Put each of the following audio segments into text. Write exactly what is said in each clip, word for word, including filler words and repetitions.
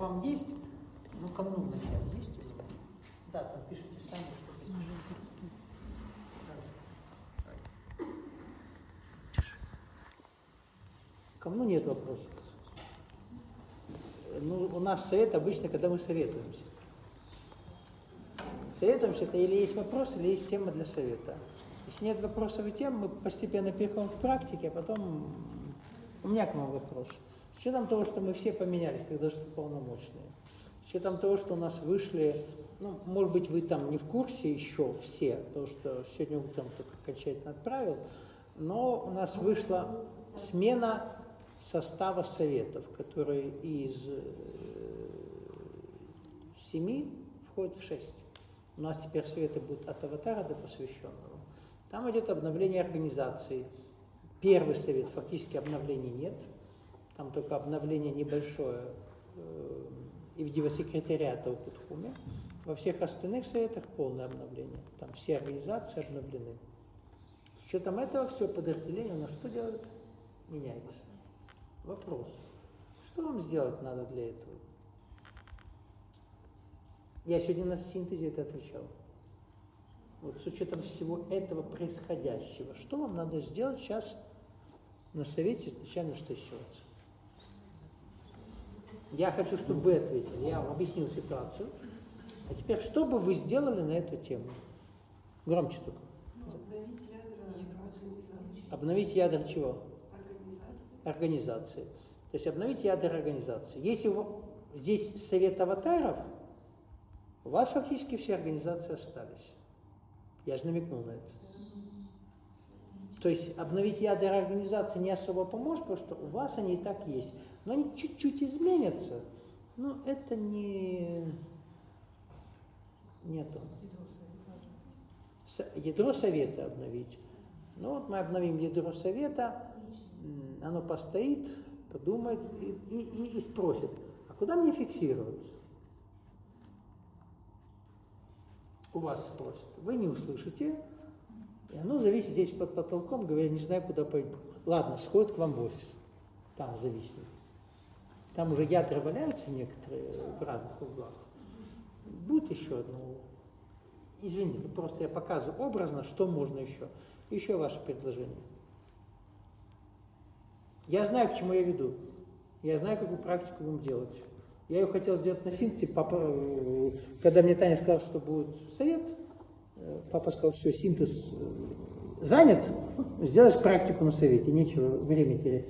вам есть? Ну, кому вначале есть? Да, там пишите сами, что пишете. Кому нет вопросов? Ну, у нас совет обычно, когда мы советуемся. Советуемся, это или есть вопрос, или есть тема для совета. Если нет вопросов и тем, мы постепенно переходим к практике, а потом у меня к вам вопрос. С учетом того, что мы все поменялись, когда что полномочные, с учетом того, что у нас вышли, ну, может быть, вы там не в курсе еще все, потому что сегодня утром только окончательно отправил, но у нас вышла смена состава советов, которые из семи входят в шесть. У нас теперь советы будут от аватара до посвященного. Там идет обновление организации. Первый совет, фактически обновлений нет. Там только обновление небольшое э, и в дива-секретариата у Кутхуме. Во всех остальных советах полное обновление. Там все организации обновлены. С учетом этого все подразделение у нас что делает? Меняется. Вопрос. Что вам сделать надо для этого? Я сегодня на синтезе это отвечал. Вот с учетом всего этого происходящего, что вам надо сделать сейчас на совете изначально, что ситуация? Я хочу, чтобы вы ответили. Я вам объяснил ситуацию. А теперь, что бы вы сделали на эту тему? Громче только. Обновить ядра. Обновить ядра чего? Организации. Организации. То есть обновить ядра организации. Если у, здесь совет аватаров, у вас фактически все организации остались. Я же намекнул на это. То есть обновить ядра организации не особо поможет, потому что у вас они и так есть. Но они чуть-чуть изменятся. Но это не, не то. Ядро совета обновить. Ну вот мы обновим ядро совета, оно постоит, подумает и, и, и, и спросит, а куда мне фиксироваться? У вас спросят. Вы не услышите, и оно зависит здесь под потолком, говоря, не знаю, куда пойду. Ладно, сходит к вам в офис, там зависит. Там уже ядра валяются некоторые в разных углах. Будет еще одно. Извините, просто я показываю образно, что можно еще. Еще ваше предложение. Я знаю, к чему я веду. Я знаю, какую практику будем делать. Я ее хотел сделать на синтезе. Папа, когда мне Таня сказала, что будет совет, папа сказал, все, синтез занят, сделаешь практику на совете, нечего время терять.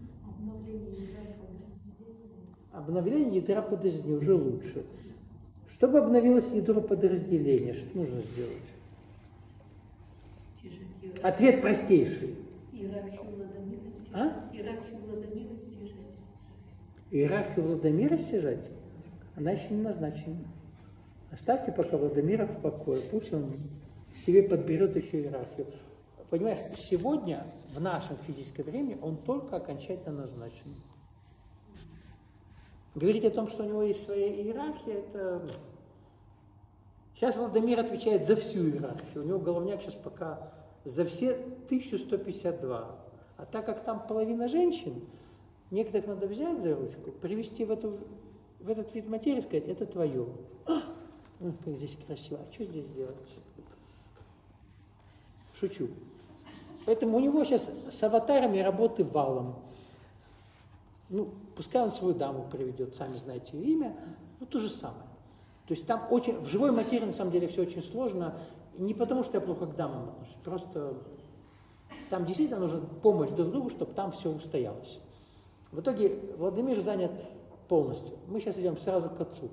Обновление ядра подразделения уже лучше. Чтобы обновилось ядро подразделения, что нужно сделать? Ответ простейший. Иерархию Владимира стяжать. А? Иерархию Владимира стяжать. Иерархию Владимира стяжать? Она еще не назначена. Оставьте пока Владимира в покое, пусть он себе подберет еще иерархию. Понимаешь, сегодня в нашем физическом времени он только окончательно назначен. Говорить о том, что у него есть своя иерархия, это... Сейчас Владимир отвечает за всю иерархию. У него головняк сейчас пока за все тысяча сто пятьдесят два. А так как там половина женщин, некоторых надо взять за ручку, привести в, эту, в этот вид материи и сказать, это твое. Ой, как здесь красиво. А что здесь делать? Шучу. Поэтому у него сейчас с аватарами работы валом. Ну, пускай он свою даму приведет, сами знаете ее имя, ну, то же самое. То есть там очень, в живой материи на самом деле все очень сложно, и не потому что я плохо к дамам отношусь, просто там действительно нужна помощь друг другу, чтобы там все устоялось. В итоге Владимир занят полностью. Мы сейчас идем сразу к отцу.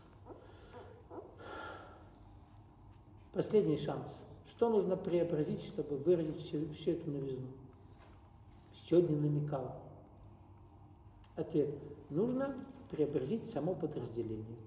Последний шанс. Что нужно преобразить, чтобы выразить всю, всю эту новизну? Сегодня намекал. Ответ. Нужно преобразить само подразделение.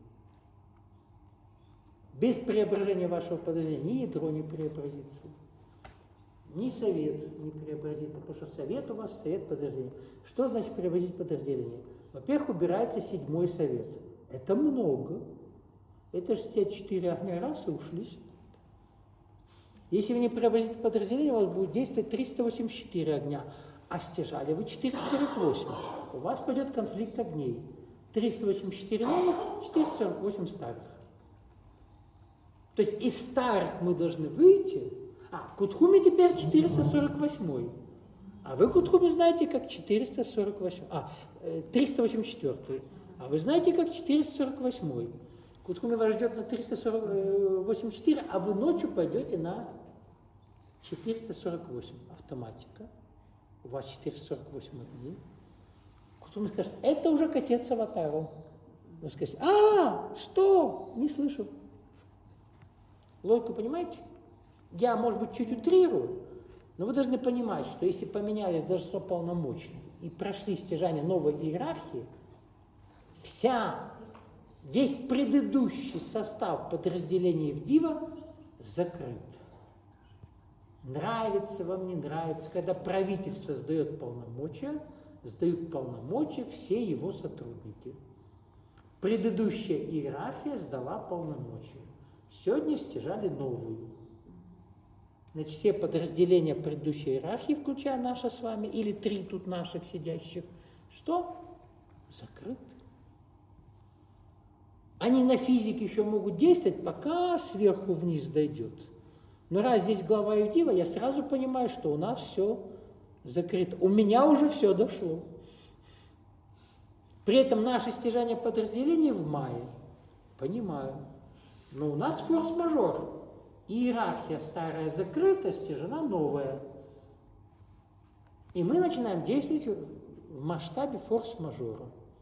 Без преображения вашего подразделения ни ядро не преобразится, ни совет не преобразится, потому что совет у вас совет подразделения. Что значит преобразить подразделение? Во-первых, убирается седьмой совет. Это много. Это шестьдесят четыре огня раз и ушли. Если вы не преобразите подразделение, у вас будет действовать триста восемьдесят четыре огня, а стяжали вы четыреста сорок восемь. У вас пойдет конфликт огней. триста восемьдесят четыре новых, четыреста сорок восемь старых. То есть из старых мы должны выйти. А, Кутхуми теперь четыреста сорок восемь. А вы Кутхуми знаете как четыреста сорок восемь. А, триста восемьдесят четыре. А вы знаете как четыреста сорок восемь. Кутхуми вас ждет на триста восемьдесят четыре, а вы ночью пойдете на четыреста сорок восемь. Автоматика. У вас четыреста сорок восемь дней. Кутхуми скажет, это уже катец аватару. Вы скажете, а, что? Не слышу. Логику понимаете? Я, может быть, чуть утрирую, но вы должны понимать, что если поменялись должества полномочий и прошли стяжание новой иерархии, вся, весь предыдущий состав подразделений в Дива закрыт. Нравится вам, не нравится, когда правительство сдает полномочия, сдают полномочия все его сотрудники. Предыдущая иерархия сдала полномочия. Сегодня стяжали новую. Значит, все подразделения предыдущей иерархии, включая наше с вами, или три тут наших сидящих, что? Закрыты. Они на физике еще могут действовать, пока сверху вниз дойдет. Но раз здесь глава Евдива, я сразу понимаю, что у нас все закрыто. У меня уже все дошло. При этом наше стяжание подразделений в мае. Понимаю. Но у нас форс-мажор. Иерархия старая закрыта, стяжена новая. И мы начинаем действовать в масштабе форс-мажора.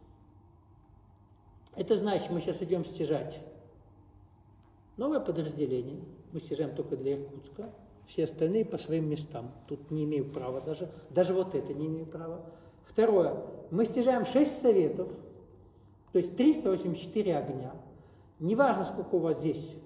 Это значит, мы сейчас идем стяжать новое подразделение. Мы стяжаем только для Иркутска. Все остальные по своим местам. Тут не имею права даже. Даже вот это не имею права. Второе. Мы стяжаем шесть советов. То есть триста восемьдесят четыре огня. Неважно, сколько у вас здесь.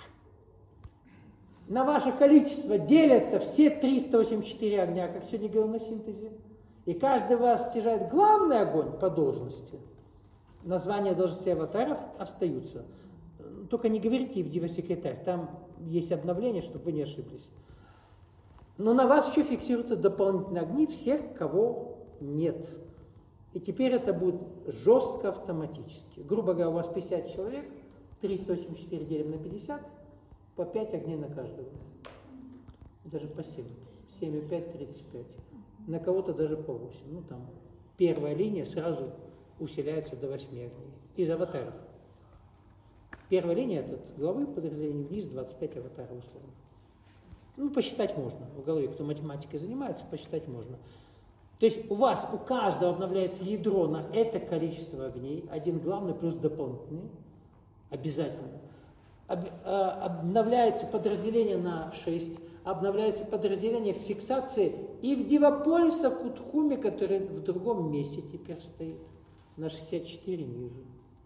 На ваше количество делятся все триста восемьдесят четыре огня, как сегодня говорил на синтезе. И каждый вас стяжает главный огонь по должности. Названия должности аватаров остаются. Только не говорите в Дива-секретарь, там есть обновление, чтобы вы не ошиблись. Но на вас еще фиксируются дополнительные огни всех, кого нет. И теперь это будет жестко автоматически. Грубо говоря, у вас пятьдесят человек, триста восемьдесят четыре делим на пятьдесят, по пять огней на каждого. Даже по семь. семь и пять, тридцать пять. На кого-то даже по восемь. Ну там первая линия сразу усиляется до восьми огней. Из аватаров. Первая линия это от главы подразделения вниз двадцать пять аватаров условно. Ну, посчитать можно. В голове, кто математикой занимается, посчитать можно. То есть у вас, у каждого обновляется ядро на это количество огней. Один главный плюс дополнительный. Обязательно. Об, а, обновляется подразделение на шесть. Обновляется подразделение в фиксации и в Диваполиса Кутхуми, который в другом месте теперь стоит. На шестьдесят четыре ниже.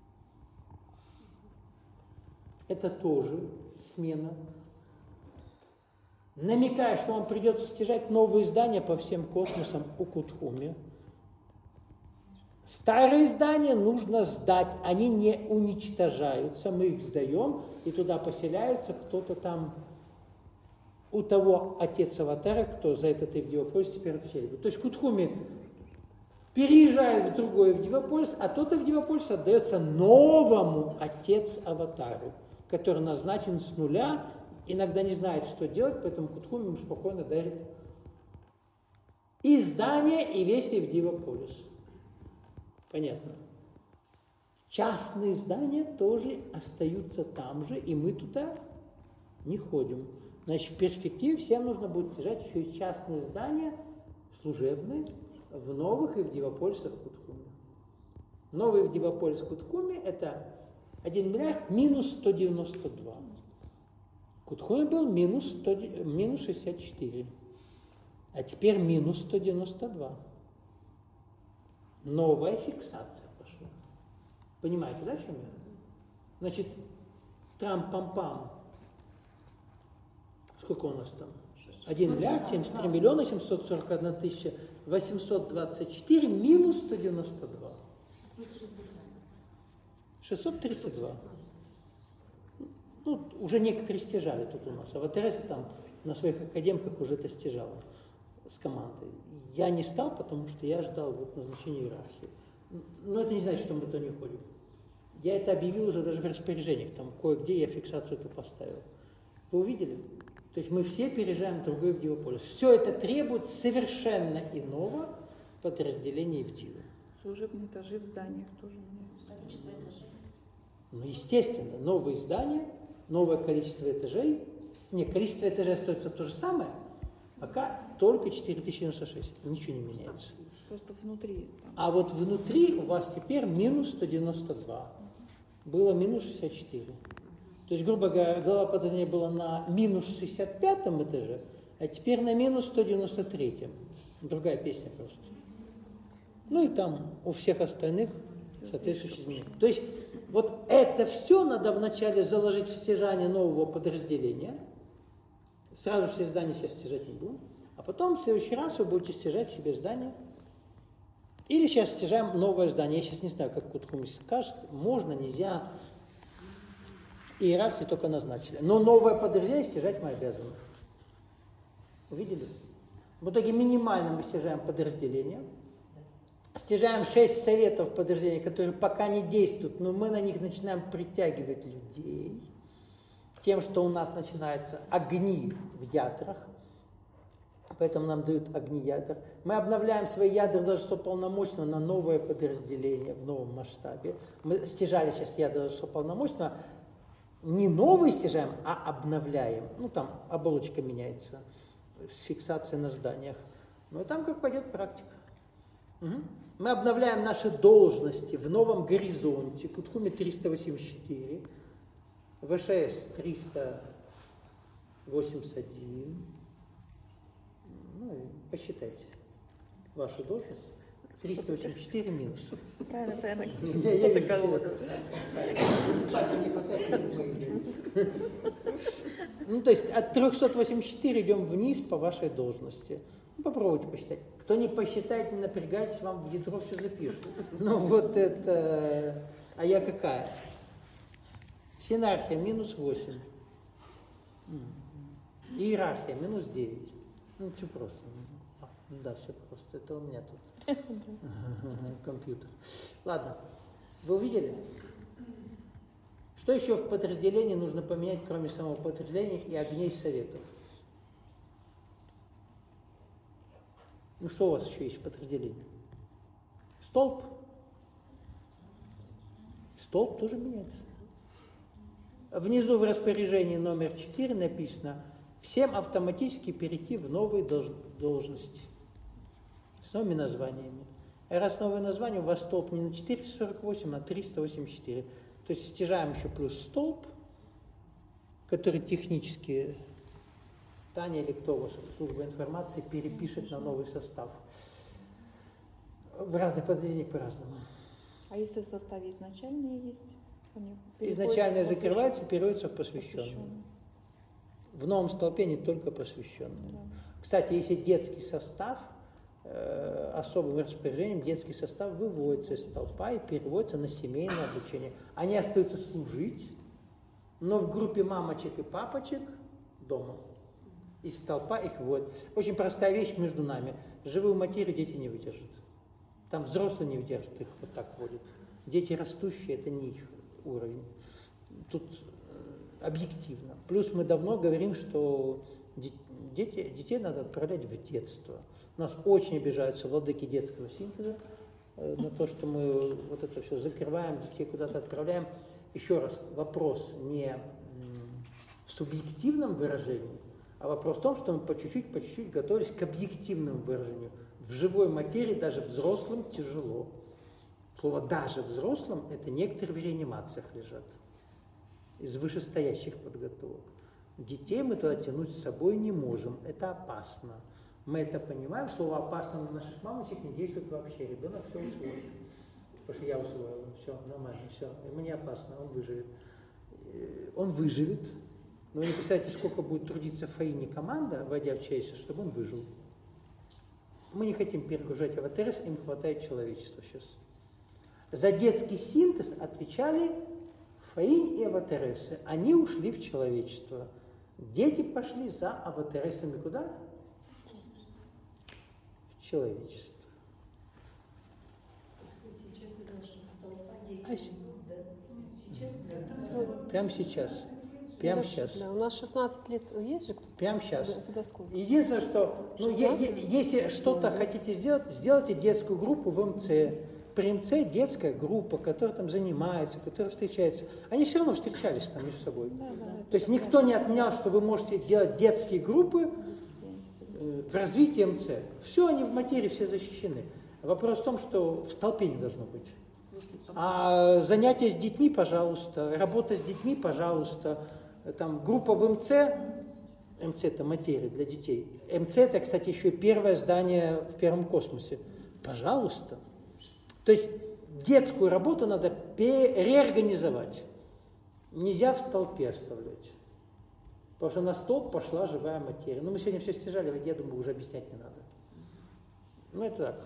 Это тоже смена. Намекая, что вам придется стяжать новые здания по всем космосам у Кутхуми. Старые здания нужно сдать, они не уничтожаются, мы их сдаем, и туда поселяются кто-то там, у того отец аватара, кто за этот Евдивополис теперь отвечает. То есть Кутхуми переезжает в другой Евдивополис, а тот Евдивополис отдается новому отец аватару, который назначен с нуля, иногда не знает, что делать, поэтому Кутхуми ему спокойно дарит и здание, и весь Евдивополис. Понятно. Частные здания тоже остаются там же, и мы туда не ходим. Значит, в перспективе всем нужно будет стяжать еще и частные здания, служебные, в новых Евдивополисах Кутхуми. Новый Евдивополис Кутхуми – это один миллиард минус сто девяносто два. Кутхуми был минус, сто, минус шестьдесят четыре, а теперь минус сто девяносто два. Новая фиксация пошла. Понимаете, да, чем я? Значит, трам-пам-пам. Сколько у нас там? один миллиард семьдесят три миллиона семьсот сорок одна тысяча восемьсот двадцать четыре минус сто девяносто два. шестьсот тридцать два. Ну, уже некоторые стяжали тут у нас. А в АТРС там на своих академках уже это стяжало с командой. Я не стал, потому что я ждал вот назначения иерархии. Но это не значит, что мы то не ходим. Я это объявил уже даже в распоряжениях, там кое-где я фиксацию эту поставил. Вы увидели? То есть мы все переезжаем в другой в Дивополис. Все это требует совершенно иного подразделения в Диве. Служебные этажи в зданиях тоже меняются. Количество этажей. Ну, естественно, новые здания, новое количество этажей. Нет, количество этажей остается то же самое, пока только четыре тысячи девяносто шесть. Ничего не меняется. Просто внутри. Там. А вот внутри у вас теперь минус сто девяносто два. Было минус шестьдесят четыре. То есть, грубо говоря, глава подразделения была на минус шестьдесят пятом этаже, а теперь на минус сто девяносто третьем. Другая песня просто. Ну и там у всех остальных соответствующие изменения. То есть, вот это все надо вначале заложить в стяжание нового подразделения. Сразу все здания сейчас стяжать не будем. А потом в следующий раз вы будете стяжать себе здание. Или сейчас стяжаем новое здание. Я сейчас не знаю, как Кутхум скажет. Можно, нельзя. Иерархию только назначили. Но новое подразделение стяжать мы обязаны. Увидели? В итоге минимально мы стяжаем подразделение. Стяжаем шесть советов подразделений, которые пока не действуют, но мы на них начинаем притягивать людей тем, что у нас начинаются огни в ядрах. Поэтому нам дают огни ядер. Мы обновляем свои ядра даже что полномочно на новое подразделение в новом масштабе. Мы стяжали сейчас ядра даже что полномочно. Не новые стяжаем, а обновляем. Ну, там оболочка меняется с фиксацией на зданиях. Ну, и там как пойдет практика. Угу. Мы обновляем наши должности в новом горизонте. Кутхуме триста восемьдесят четыре, ВШС триста восемьдесят один. Ну, посчитайте вашу должность. триста восемьдесят четыре минус. Правильно, правильно, Ксюша, что ты говоришь? Ну, то есть от триста восемьдесят четыре идем вниз по вашей должности. Ну, попробуйте посчитать. Кто не посчитает, не напрягайтесь, вам в ядро все запишут. Ну, вот это... А я какая? Синархия минус восемь. Иерархия минус девять. Ну, все просто. А, да, все просто. Это у меня тут компьютер. Ладно. Вы увидели? Что еще в подразделении нужно поменять, кроме самого подразделения и огней советов? Ну, что у вас еще есть в подразделении? Столб. Столб тоже меняется. Внизу в распоряжении номер четыре написано: всем автоматически перейти в новые долж должности с новыми названиями. И раз новое название, у вас столб не на четыреста сорок восемь, а на триста восемьдесят четыре. То есть стяжаем еще плюс столб, который технически Таня или кто у вас, служба информации, перепишет на новый состав. В разных подразделениях по-разному. А если в составе изначальные есть? Изначально закрывается, переводится в посвященный. В новом столпе не только посвященный. Да. Кстати, если детский состав, э, особым распоряжением детский состав выводится из столпа и переводится на семейное обучение. Они остаются служить, но в группе мамочек и папочек дома. Из столпа их вводят. Очень простая вещь между нами. Живую материю дети не выдержат. Там взрослые не выдержат, их вот так водят. Дети растущие, это не их уровень. Тут объективно. Плюс мы давно говорим, что дети, детей надо отправлять в детство. Нас очень обижаются владыки детского синтеза э, на то, что мы вот это все закрываем, детей куда-то отправляем. Еще раз, вопрос не в субъективном выражении, а вопрос в том, что мы по чуть-чуть, по чуть-чуть готовились к объективному выражению. В живой материи даже взрослым тяжело. Слово «даже взрослым» — это некоторые в реанимациях лежат из вышестоящих подготовок. Детей мы туда тянуть с собой не можем, это опасно. Мы это понимаем, слово «опасно» на наших мамочек не действует вообще. Ребенок все усвоит. Потому что я усвоила, все, нормально, все, ему не опасно, он выживет. Он выживет, но вы не представляете, сколько будет трудиться Фаине команда, войдя в человечество, чтобы он выжил. Мы не хотим перегружать АВТРС, им хватает человечества сейчас. За детский синтез отвечали Фаинь и АВТРСы. Они ушли в человечество. Дети пошли за АВТРСами куда? В человечество. Сейчас Прямо сейчас. Прямо сейчас. Да, у нас шестнадцать лет есть же кто-то? Прямо сейчас. У тебя сколько? Единственное, что ну, е- е- если что-то хотите сделать, сделайте детскую группу в эм цэ. При эм цэ детская группа, которая там занимается, которая встречается. Они все равно встречались там между собой. Да, да, То есть никто не отменял, что вы можете делать детские группы э, в развитии эм цэ. Все они в материи, все защищены. Вопрос в том, что в столпе не должно быть. А занятия с детьми, пожалуйста, работа с детьми, пожалуйста. Там группа в эм цэ, эм цэ это материя для детей. эм цэ это, кстати, еще первое здание в первом космосе. Пожалуйста. То есть детскую работу надо реорганизовать. Нельзя в столпе оставлять. Потому что на столб пошла живая материя. Ну, мы сегодня все стяжали, я думаю, уже объяснять не надо. Ну, это так.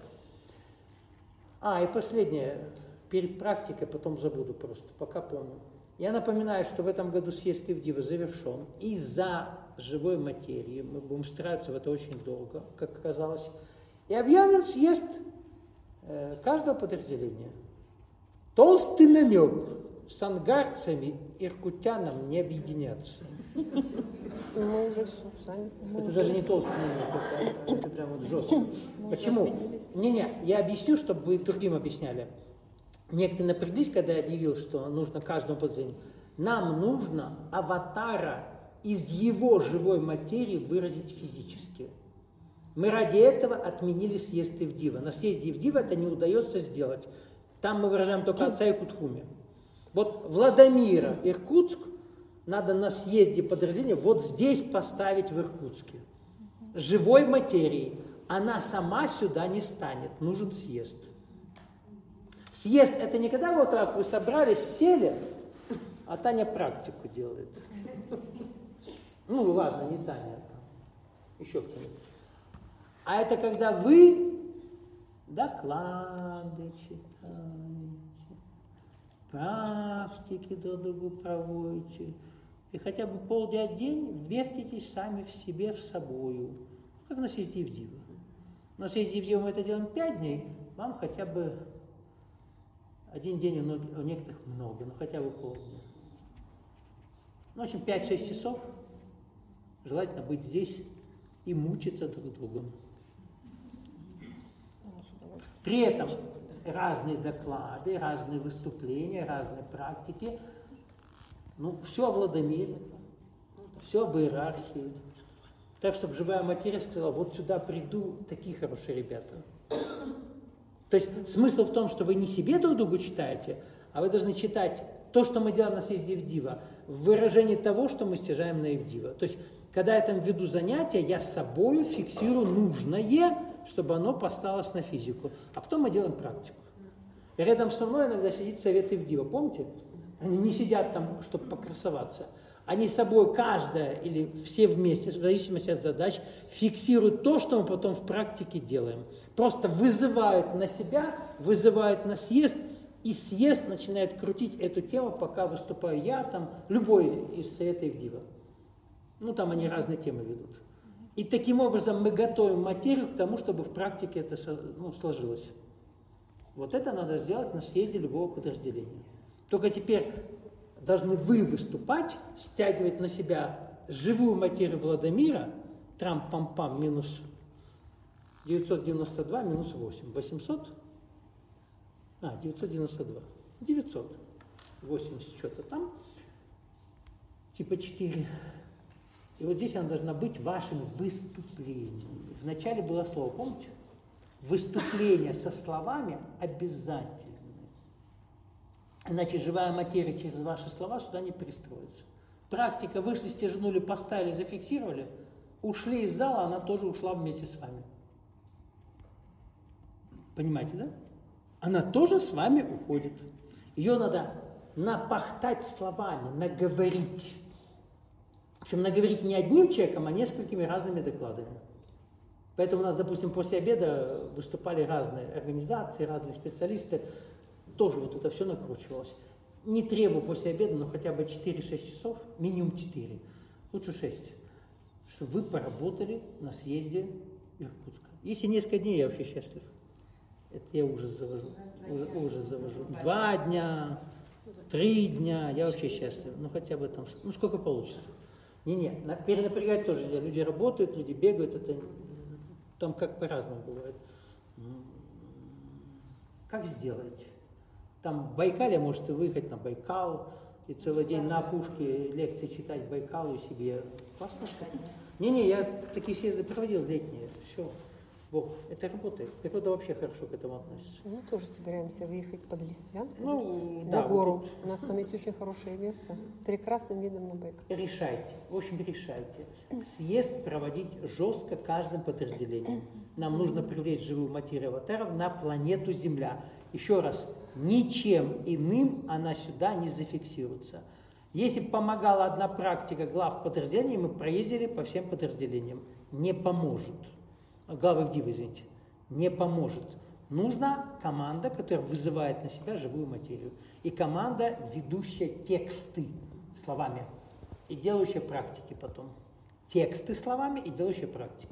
А, и последнее. Перед практикой, потом забуду просто, пока помню. Я напоминаю, что в этом году съезд Ивдива завершен. Из-за живой материи, мы будем стараться в это очень долго, как оказалось, и объявлен съезд э, каждого подразделения. Толстый намек: с ангарцами, иркутянам не объединяться. Мы уже все сами. Это даже не толстый намек, это, это прям вот жестко. Почему? Не-не, я объясню, чтобы вы другим объясняли. Некоторые напряглись, когда я объявил, что нужно каждому подразделению. Нам нужно аватара из его живой материи выразить физически. Мы ради этого отменили съезд Ивдива. На съезде Ивдива это не удается сделать. Там мы выражаем только отца и Кутхуми. Вот Владимира, Иркутск, надо на съезде подразделения вот здесь поставить в Иркутске. Живой материи. Она сама сюда не станет. Нужен съезд. Съезд – это не когда вот так вы собрались, сели, а Таня практику делает. Ну ладно, не Таня, там еще кто-нибудь. А это когда вы доклады читаете, практики друг другу проводите, и хотя бы полдня в день вертитесь сами в себе, в собою, как на съезде Ивдива. На съезде Ивдива мы это делаем пять дней, вам хотя бы один день, у некоторых много, но хотя бы полдня. Ну, в общем, пять-шесть часов желательно быть здесь и мучиться друг другом. При этом разные доклады, разные выступления, разные практики. Ну, все о Владимире, все об иерархии. Так, чтобы живая материя сказала: вот сюда приду, такие хорошие ребята. То есть смысл в том, что вы не себе друг другу читаете, а вы должны читать то, что мы делаем на съезде Ивдива, в выражении того, что мы стяжаем на Ивдива. То есть, когда я там веду занятия, я с собой фиксирую нужное, чтобы оно поставилось на физику. А потом мы делаем практику. И рядом со мной иногда сидит совет Ивдива, помните? Они не сидят там, чтобы покрасоваться. Они с собой, каждая или все вместе, в зависимости от задач, фиксируют то, что мы потом в практике делаем. Просто вызывают на себя, вызывают на съезд, и съезд начинает крутить эту тему, пока выступаю я, там, любой из совета Ивдива. Ну, там они разные темы ведут. И таким образом мы готовим материю к тому, чтобы в практике это ну, сложилось. Вот это надо сделать на съезде любого подразделения. Только теперь должны вы выступать, стягивать на себя живую материю Владимира, трам-пам-пам, минус девятьсот девяносто два, минус восемь, восемьсот, а, девятьсот девяносто два, девятьсот восемьдесят что-то там, типа четыре. И вот здесь она должна быть вашими выступлениями. Вначале было слово, помните? Выступление со словами обязательно. Иначе живая материя через ваши слова сюда не перестроится. Практика, вышли, стяжнули, поставили, зафиксировали, ушли из зала, она тоже ушла вместе с вами. Понимаете, да? Она тоже с вами уходит. Ее надо напахтать словами, наговорить. Причем наговорить не одним человеком, а несколькими разными докладами. Поэтому у нас, допустим, после обеда выступали разные организации, разные специалисты. Тоже вот это все накручивалось. Не требую после обеда, но хотя бы четыре-шесть часов, минимум четыре, лучше шесть, чтобы вы поработали на съезде Иркутска. Если несколько дней, я вообще счастлив. Это я ужас завожу. Ужас, ужас завожу. Два дня, три дня, я вообще счастлив. Ну хотя бы там, ну сколько получится. Не-не, на- перенапрягать тоже нельзя. Люди работают, люди бегают, это там как по-разному бывает. М, Как сделать? Там в Байкале можете выехать на Байкал и целый день на опушке лекции читать Байкалу себе. Классно. Не-не, я такие съезды проводил летние. Все. Бог, это работает. Природа вообще хорошо к этому относится. Мы тоже собираемся выехать под Листвянку, Ну, на да, гору. У нас там есть очень хорошее место с прекрасным видом на Байкал. вот решайте. В общем, решайте. Съезд проводить жестко каждым подразделением. Нам нужно привлечь живую материю аватаров на планету Земля. Еще раз, ничем иным она сюда не зафиксируется. Если бы помогала одна практика глав подразделений, мы проездили по всем подразделениям. Не поможет. Главы в Дивы, извините. Не поможет. Нужна команда, которая вызывает на себя живую материю. И команда, ведущая тексты словами. И делающая практики потом. Тексты словами и делающая практики.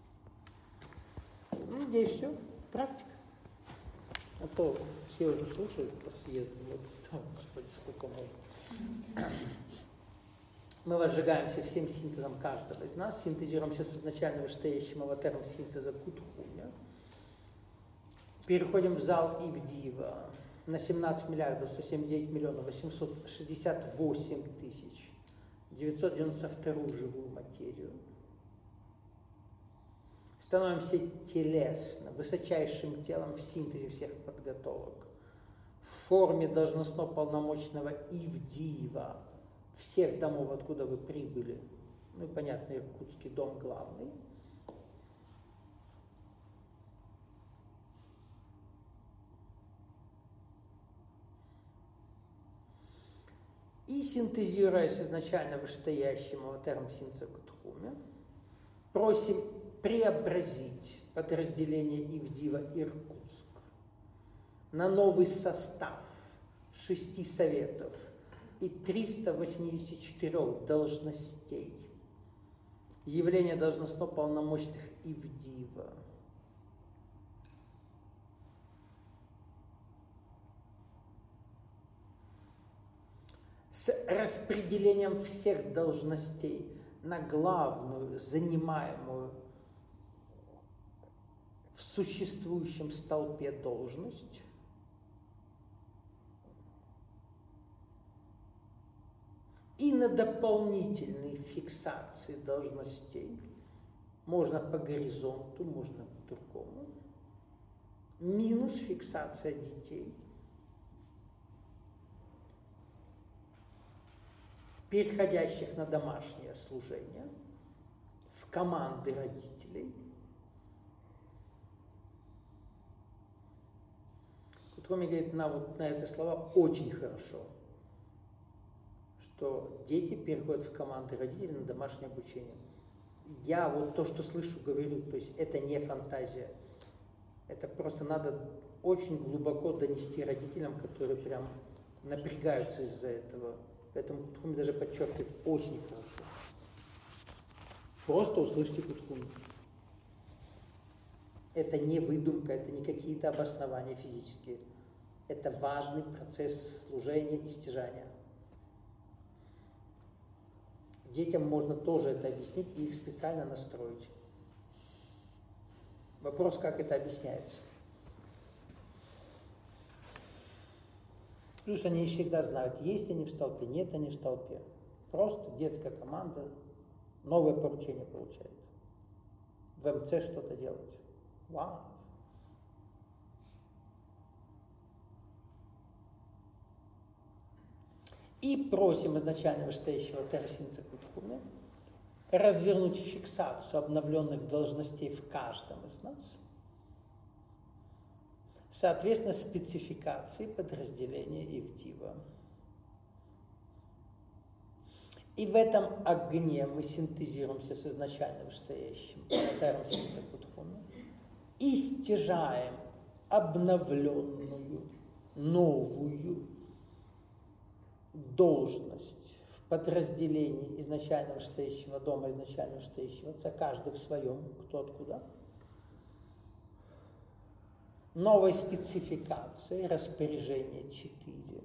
Ну, здесь все. Практика. А то все уже слушают про съезд. Вот, господи, сколько можно. Мы возжигаемся всем синтезом каждого из нас, синтезируемся с изначально вышестоящим аватаром синтеза Кутхуня. Переходим в зал Ивдива на семнадцать миллиардов сто семьдесят девять миллионов восемьсот шестьдесят восемь тысяч девятьсот девяносто вторую живую материю. Становимся телесно, высочайшим телом в синтезе всех подготовок, в форме должностно-полномочного Ивдива, всех домов, откуда вы прибыли. Ну и, понятно, Иркутский дом главный. И синтезируясь изначально вышестоящим аватаром синтеза Кутхуми, просим преобразить подразделение Ивдива Иркутск на новый состав шести советов и триста восемьдесят четыре должностей. Явление должностно-полномочных Ивдива. С распределением всех должностей на главную, занимаемую в существующем столпе должность, и на дополнительные фиксации должностей, можно по горизонту, можно по-другому, минус фиксация детей, переходящих на домашнее служение, в команды родителей. Кутхуми говорит на, вот, на эти слова очень хорошо, что дети переходят в команды родителей на домашнее обучение. Я вот то, что слышу, говорю, то есть это не фантазия. Это просто надо очень глубоко донести родителям, которые прям напрягаются из-за этого. Поэтому Кутхуми даже подчеркивает очень хорошо. Просто услышьте Кутхуми. Это не выдумка, это не какие-то обоснования физические. Это важный процесс служения и стяжания. Детям можно тоже это объяснить и их специально настроить. Вопрос, как это объясняется. Плюс они всегда знают, есть они в столпе, нет они в столпе. Просто детская команда новое поручение получает. В эм цэ что-то делать. Вау! И просим изначально вышестоящего Терсинца Кутхуми развернуть фиксацию обновленных должностей в каждом из нас, соответственно, спецификации подразделения Ивдива. И в этом огне мы синтезируемся с изначально вышестоящим аватаром Синтеза Кутхуми и стяжаем обновленную, новую должность в подразделении изначально вышестоящего дома, изначально вышестоящего отца, каждый в своем, кто откуда. новой спецификацией распоряжения четыре.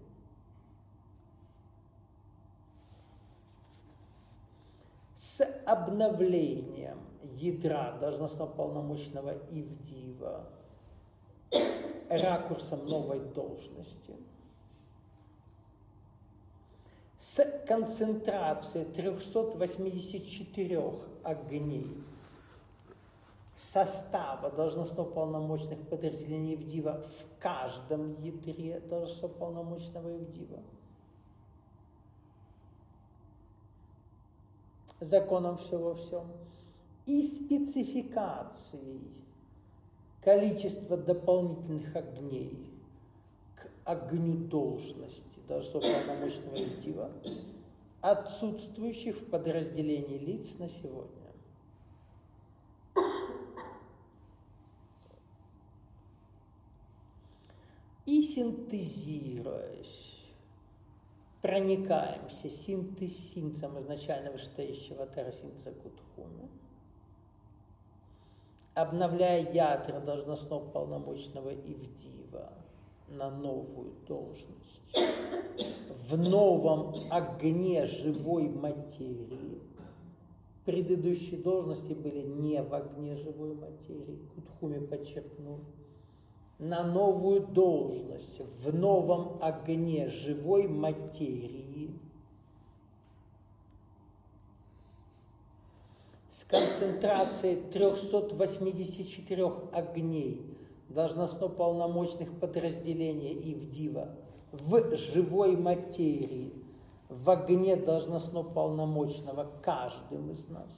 С обновлением ядра должностно-полномочного Ивдива ракурсом новой должности, с концентрацией трёхсот восьмидесяти четырёх огней состава должностно-полномочных подразделений Ивдива в каждом ядре должностно-полномочного Ивдива, законом все во всем, и спецификацией количества дополнительных огней к огню должности должностно-полномочного Ивдива, отсутствующих в подразделении лиц на сегодня. И синтезируясь, проникаемся синтез-синцем изначально вышестоящего терасинца Кутхуми, обновляя ядра должностно-полномочного Ивдива на новую должность, в новом огне живой материи. Предыдущие должности были не в огне живой материи, Кутхуми подчеркнул, на новую должность, в новом огне живой материи, с концентрацией трёхсот восьмидесяти четырёх огней должностно-полномочных подразделений Ивдива в живой материи, в огне должностно-полномочного каждым из нас.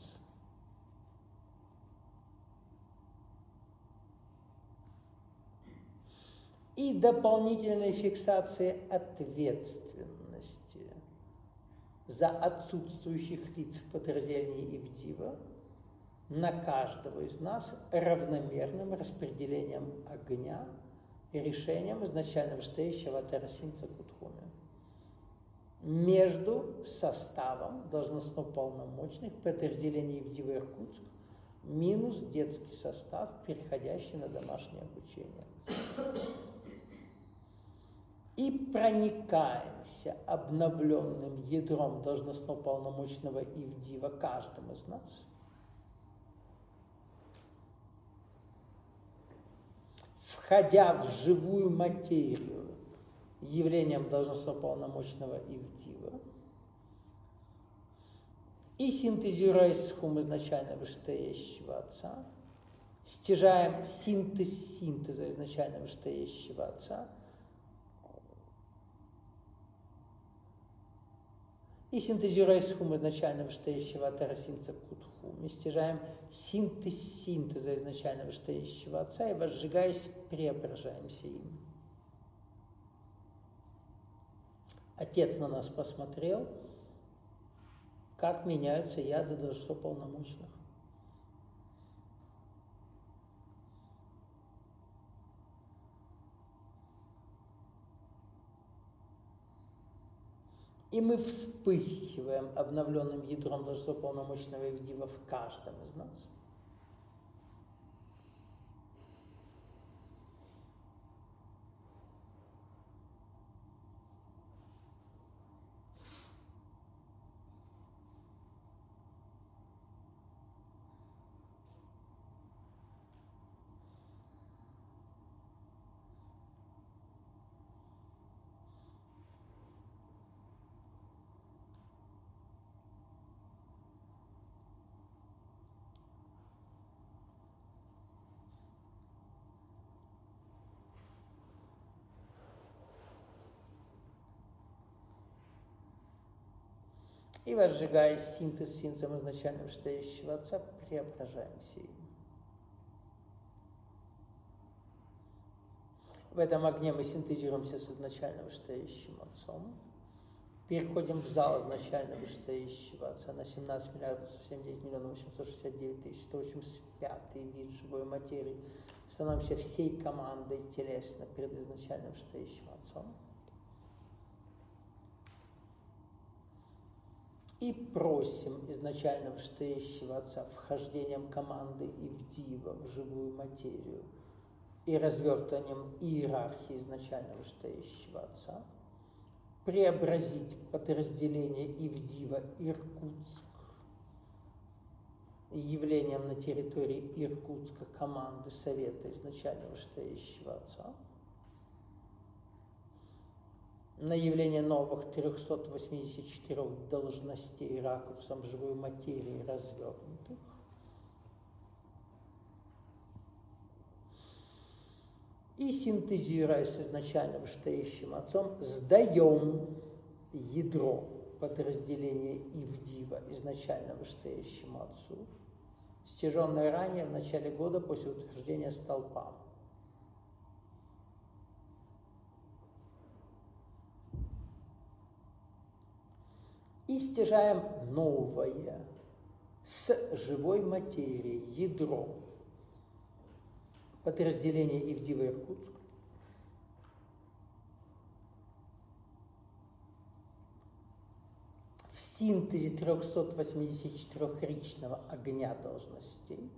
И дополнительной фиксации ответственности за отсутствующих лиц в подразделении Ивдива на каждого из нас равномерным распределением огня и решением изначально вышестоящего терасинца Кутхуми между составом должностно-полномочных подразделений Ивдива Иркутск минус детский состав, переходящий на домашнее обучение. И проникаемся обновленным ядром должностно-полномочного Ивдива каждым из нас, входя в живую материю явлением должностно-полномочного Ивдива и синтезируясь с хум изначально вышестоящего Отца, стяжаем синтез синтеза изначально вышестоящего Отца и синтезируясь с хум изначально вышестоящего терасинца Кутхуми, стяжаем синтез синтеза изначально вышестоящего Отца и, возжигаясь, преображаемся им. Отец на нас посмотрел, как меняются яды должностно-полномочных. И мы вспыхиваем обновленным ядром должностно-полномочного Ивдива в каждом из нас. И, возжигая синтез синтезом изначально вышестоящего Отца, преображаемся им. В этом огне мы синтезируемся с изначально вышестоящим Отцом, переходим в зал изначально вышестоящего Отца на семнадцать миллиардов сто семьдесят девять миллионов восемьсот шестьдесят девять тысяч сто восемьдесят пятый вид живой материи, становимся всей командой телесно перед изначально вышестоящим Отцом. И просим изначально вышестоящего Отца вхождением команды Ивдива в живую материю и развертыванием иерархии изначально вышестоящего Отца, преобразить подразделение Ивдива Иркутск явлением на территории Иркутска команды Совета изначально вышестоящего Отца, на явление новых трёхсот восьмидесяти четырёх должностей ракурсом живой материи развернутых, и, синтезируя с изначально вышестоящим Отцом, сдаем ядро подразделения Ивдива изначально вышестоящему Отцу, стяженное ранее в начале года после утверждения столпа. И стяжаем новое с живой материей ядро подразделение Ивдива Иркутск, в синтезе трёхсот восьмидесяти четырёхричного огня должностей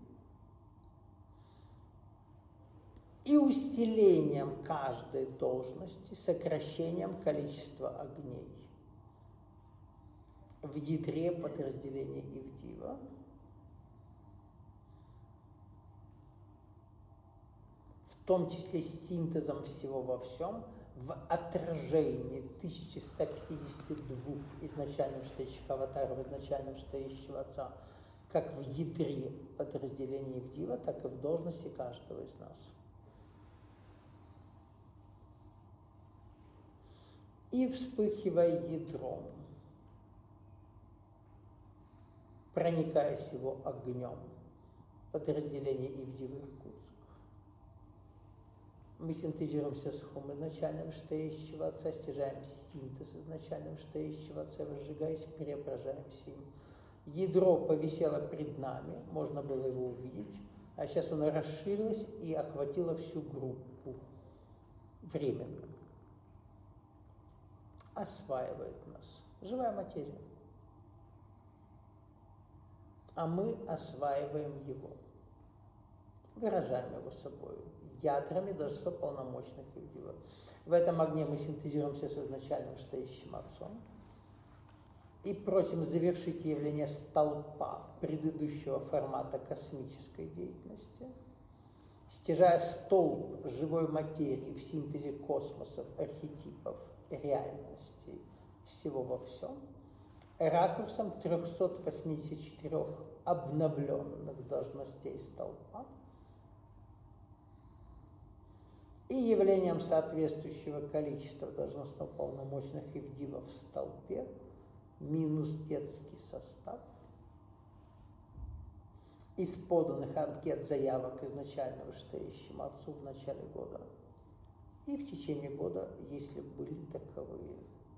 и усилением каждой должности сокращением количества огней в ядре подразделения Ивдива, в том числе с синтезом всего во всем, в отражении тысячи ста пятидесяти двух изначально вышестоящих аватаров, изначально вышестоящего Отца, как в ядре подразделения Ивдива, так и в должности каждого из нас. И вспыхивая ядром, проникаясь его огнем, подразделение Ивдива Иркутск, мы синтезируемся с хум изначально вышестоящего Отца, стяжаем синтез изначально вышестоящего Отца, разжигаясь, преображаемся им. Ядро повисело пред нами, можно было его увидеть, а сейчас оно расширилось и охватило всю группу временно. Осваивает нас. Живая материя. А мы осваиваем его. Выражаем его собой. Ядрами даже полномочных Ивдива. В этом огне мы синтезируемся с изначально вышестоящим Отцом и просим завершить явление столпа предыдущего формата космической деятельности, стяжая столб живой материи в синтезе космосов, архетипов, реальностей, всего во всем, ракурсом трёхсот восьмидесяти четырёх обновленных должностей столпа и явлением соответствующего количества должностно-полномочных Ивдивов в столпе минус детский состав из поданных анкет заявок изначально вышестоящему Отцу в начале года и в течение года, если были таковые.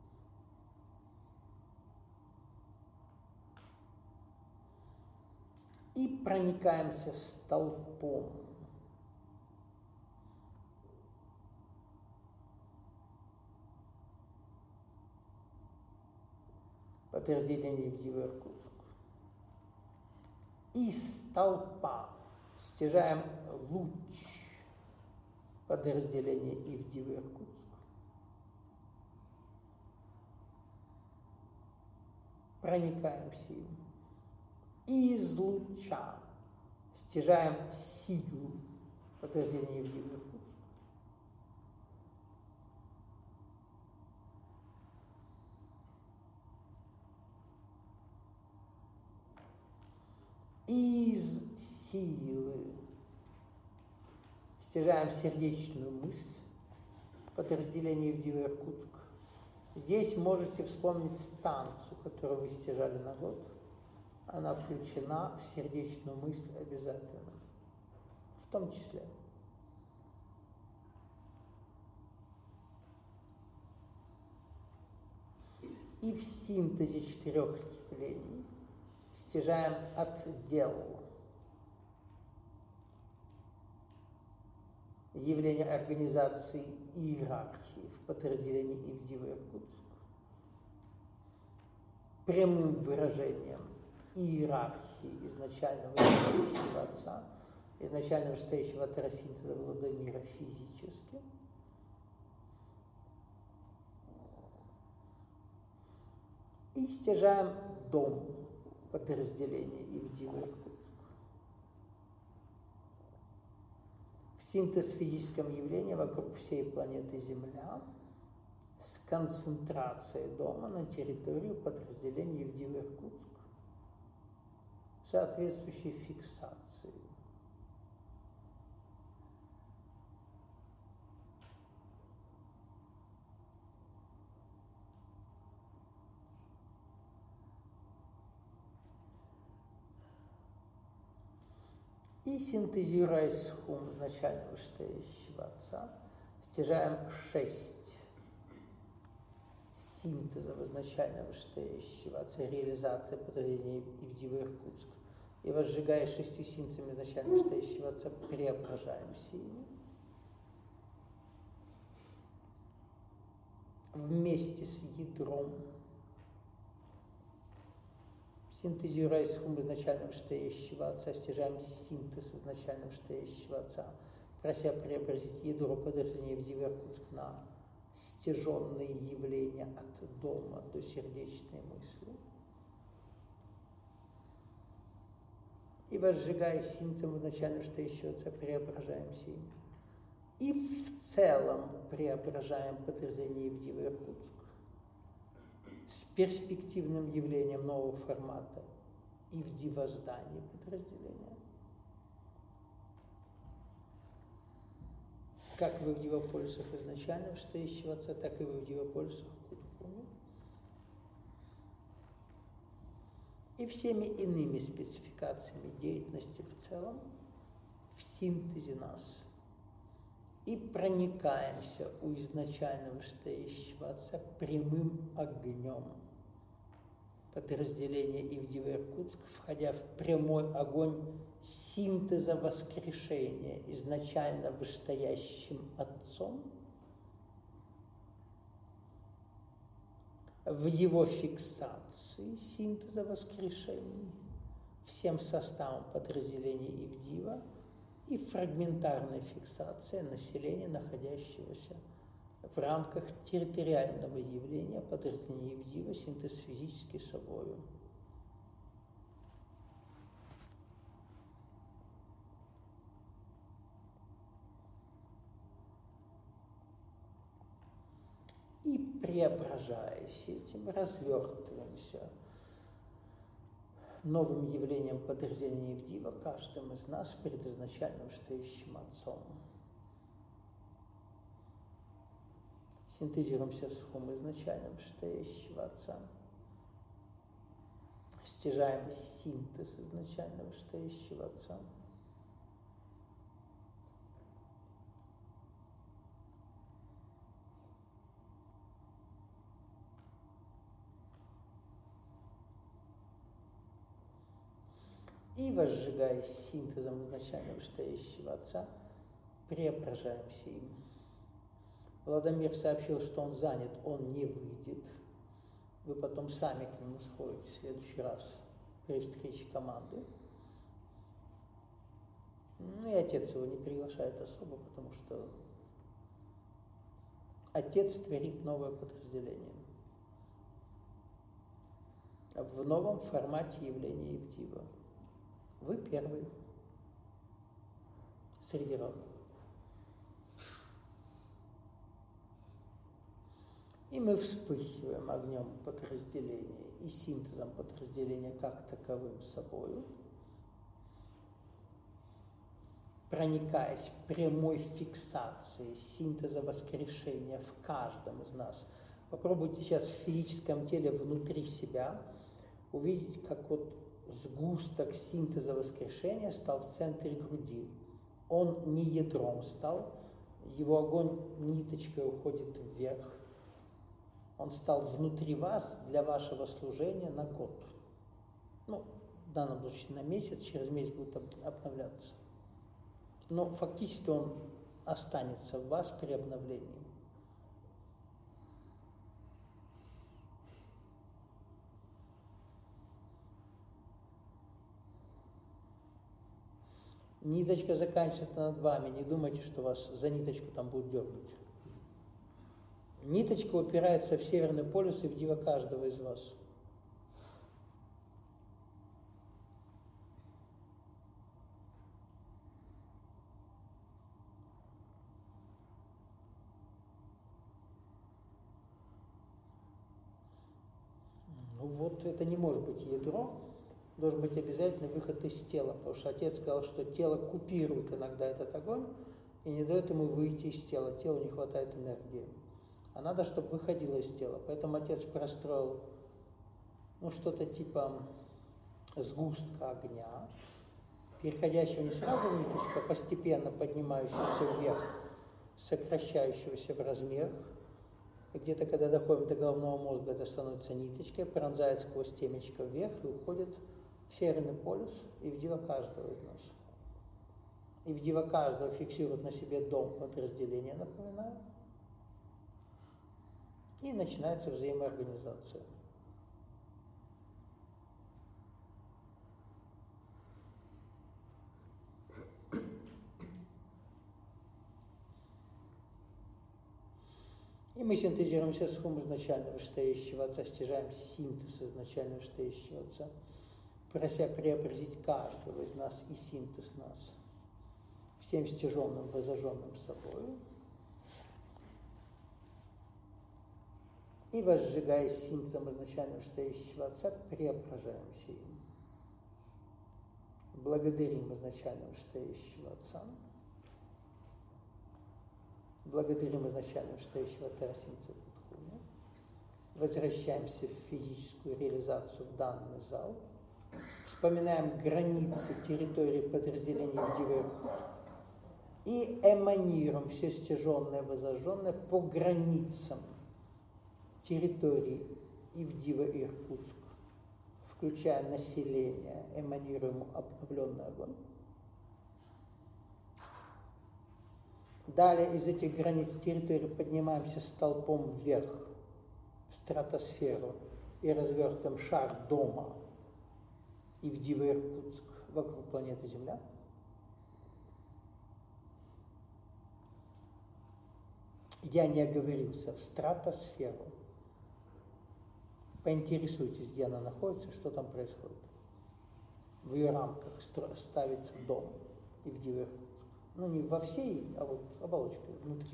И проникаемся столпом подразделение Ивдива Иркутск. Из столпа стяжаем луч подразделения Ивдива Иркутск. Проникаемся им. Из луча стяжаем силу подразделения Ивдива Иркутск. Из силы стяжаем сердечную мысль подразделения Ивдива Иркутск. Здесь можете вспомнить станцию, которую вы стяжали на год. Она включена в сердечную мысль обязательно, в том числе. И в синтезе четырех явлений стяжаем отдел явления организации иерархии в подразделении Ивдива Иркутск прямым выражением иерархии изначально вышестоящего Отца изначально вышестоящего атеросинтеза Владимира физически. И стяжаем дом подразделения Ивдива Иркутск. В синтез физическом явлении вокруг всей планеты Земля с концентрацией дома на территорию подразделения Ивдива Иркутск, соответствующей фиксации. И синтезируя схум изначально вышестоящего Отца, стяжаем шесть синтезов изначально вышестоящего Отца, реализация подразделения Ивдива Иркутск. И возжигая шестью синтезами изначально вышестоящего Отца, преображаемся ими. Вместе с ядром, синтезируя схум изначально вышестоящего Отца, стяжаем синтез изначально вышестоящего Отца, прося преобразить ядро подразделения Ивдива Иркутск на стяженные явления от дома до сердечной мысли. И возжигая синтезом изначально вышестоящего Отца, преображаемся им. И в целом преображаем подразделение Ивдива Иркутск с перспективным явлением нового формата Ивдива здания подразделения. Как в Ивдивополисах изначально вышестоящего Отца, так и в Ивдивополисах Кудкуми. И всеми иными спецификациями деятельности в целом в синтезе нас. И проникаемся у изначально вышестоящего Отца прямым огнем подразделения Ивдива Иркутск, входя в прямой огонь синтеза воскрешения изначально вышестоящим Отцом, в его фиксации синтеза воскрешения всем составом подразделения Ивдива и фрагментарная фиксация населения, находящегося в рамках территориального явления подразделения Ивдива, синтез физический собою. И преображаясь этим, развертываемся новым явлением подразделения Ивдива, каждым из нас перед изначально вышестоящим Отцом. Синтезируемся с хум изначально вышестоящего Отца. Стяжаем синтез изначально вышестоящего Отца. И, возжигаясь синтезом изначально вышестоящего Отца, преображаемся им. Владимир сообщил, что он занят, он не выйдет. Вы потом сами к нему сходите в следующий раз при встрече команды. Ну и отец его не приглашает особо, потому что отец творит новое подразделение в новом формате явления Ивдива. Вы первый среди равных. И мы вспыхиваем огнем подразделения и синтезом подразделения как таковым собою, проникаясь прямой фиксацией синтеза воскрешения в каждом из нас. Попробуйте сейчас в физическом теле внутри себя увидеть, как вот сгусток синтеза воскрешения стал в центре груди. Он не ядром стал, его огонь ниточкой уходит вверх. Он стал внутри вас для вашего служения на год. Ну, в данном случае на месяц, через месяц будет обновляться. Но фактически он останется в вас при обновлении. Ниточка заканчивается над вами. Не думайте, что вас за ниточку там будут дергать. Ниточка упирается в Северный полюс и в дива каждого из вас. Ну вот, это не может быть ядро. Должен быть обязательно выход из тела, потому что отец сказал, что тело купирует иногда этот огонь и не дает ему выйти из тела, телу не хватает энергии. А надо, чтобы выходило из тела. Поэтому отец простроил ну, что-то типа сгустка огня, переходящего не сразу в ниточку, а постепенно поднимающегося вверх, сокращающегося в размер. И где-то, когда доходим до головного мозга, это становится ниточкой, пронзает сквозь темечко вверх и уходит в Северный полюс и в дива каждого из нас. И в дива каждого фиксирует на себе дом подразделения, напоминаю. И начинается взаимоорганизация. И мы синтезируемся с хум изначально вышестоящего Отца, стяжаем синтез изначально вышестоящего Отца, прося преобразить каждого из нас и синтез нас всем стяженным, возожженным собой. И, возжигаясь синтезом изначально вышестоящего Отца, преображаемся им. Благодарим изначально вышестоящего Отца. Благодарим изначально вышестоящего Тарасинца Будхуна. Возвращаемся в физическую реализацию в данный зал. Вспоминаем границы территории подразделения в Дива Иркутск. И эманируем все стяженное, возожженное по границам территории Ивдива и Иркутск, включая население, эманируем обновленный огонь. Далее из этих границ территории поднимаемся столпом вверх, в стратосферу, и развертываем шар дома Ивдива Иркутск вокруг планеты Земля. Я не оговорился, в стратосферу. Поинтересуйтесь, где она находится, что там происходит. В ее рамках ставится дом Ивдива Иркутск. Ну, не во всей, а вот оболочкой внутри.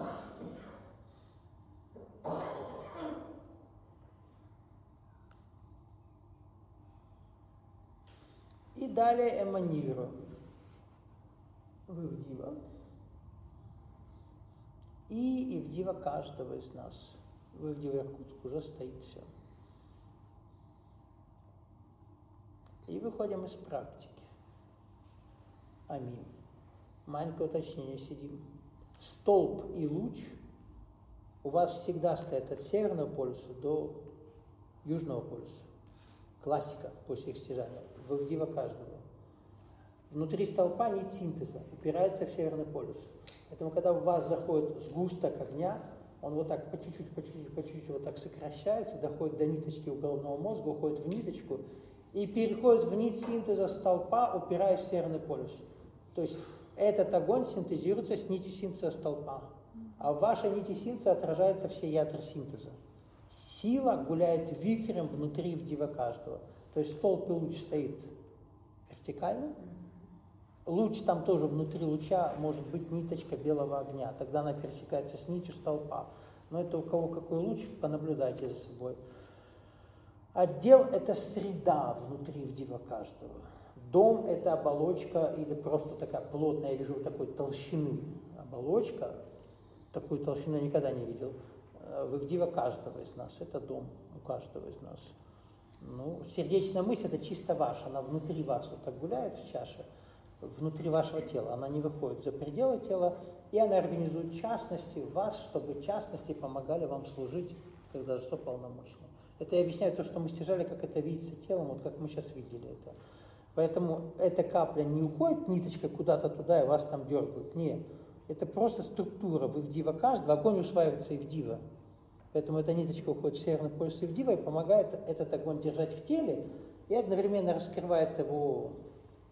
И далее эманируем в Ивдива. И Ивдива каждого из нас. В Ивдива Иркутск уже стоит все. И выходим из практики. Аминь. Маленькое уточнение сидим. Столб и луч у вас всегда стоят от Северного полюса до Южного полюса. Классика после их стяжания. В Ивдива каждого. Внутри столпа нить синтеза упирается в Северный полюс. Поэтому, когда у вас заходит сгусток огня, он вот так по чуть-чуть, по чуть-чуть, по чуть-чуть вот так сокращается, доходит до ниточки у головного мозга, уходит в ниточку и переходит в нить синтеза столпа, упираясь в Северный полюс. То есть этот огонь синтезируется с нитью синтеза столпа, а в вашей нити синтеза отражаются все ядра синтеза. Сила гуляет вихрем внутри Ивдива каждого. То есть столб и луч стоит вертикально. Луч там тоже внутри луча может быть ниточка белого огня. Тогда она пересекается с нитью столпа. Но это у кого какой луч, понаблюдайте за собой. Отдел – это среда внутри Ивдива каждого. Дом – это оболочка или просто такая плотная, я вижу такой толщины. Оболочка, такую толщину я никогда не видел. В Ивдива каждого из нас. Это дом у каждого из нас. Ну, сердечная мысль – это чисто ваша. Она внутри вас вот так гуляет в чаше. Внутри вашего тела, она не выходит за пределы тела, и она организует частности в вас, чтобы частности помогали вам служить, когда что полномочно. Это я объясняю то, что мы стяжали, как это видится телом, вот как мы сейчас видели это. Поэтому эта капля не уходит, ниточка куда-то туда, и вас там дергают. Нет, это просто структура в Ивдива каждого, огонь усваивается Ивдива. Поэтому эта ниточка уходит в Северный полюс Ивдива и помогает этот огонь держать в теле, и одновременно раскрывает его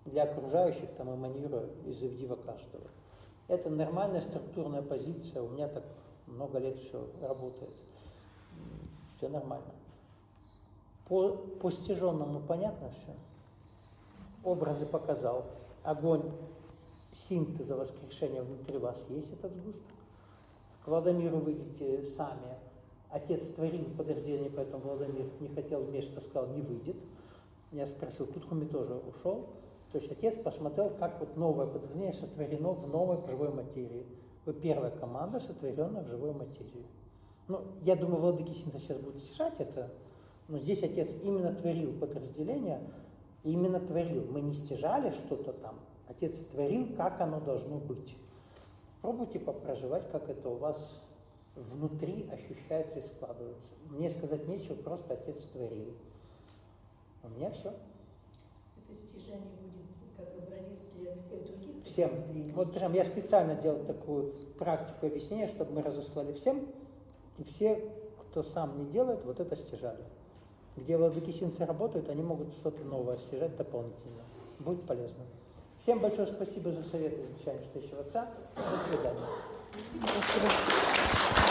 для окружающих, там, эманируя из Ивдива каждого. Это нормальная структурная позиция, у меня так много лет все работает. Все нормально. По, по стяженному понятно все? Образы показал. Огонь синтеза воскрешения внутри вас есть этот сгусток. К Владимиру выйдете сами. Отец творил подразделение, поэтому Владимир не хотел вмешаться, сказал, не выйдет. Я спросил, Кутхуми тоже ушел. То есть отец посмотрел, как вот новое подразделение сотворено в новой живой материи. Вы первая команда, сотворенная в живой материи. Ну, я думаю, владыки синтеза сейчас будут стяжать это, но здесь отец именно творил подразделение, именно творил. Мы не стяжали что-то там. Отец творил, как оно должно быть. Пробуйте попроживать, как это у вас внутри ощущается и складывается. Мне сказать нечего, просто отец творил. У меня все. Это стяжание будет как образец для всех других? Всем. Вот прям я специально делал такую практику объяснения, чтобы мы разослали всем, и все, кто сам не делает, вот это стяжали. Где владыки синтеза работают, они могут что-то новое стяжать дополнительно. Будет полезно. Всем большое спасибо за советы, изучаем чтящего отца. До свидания. Спасибо.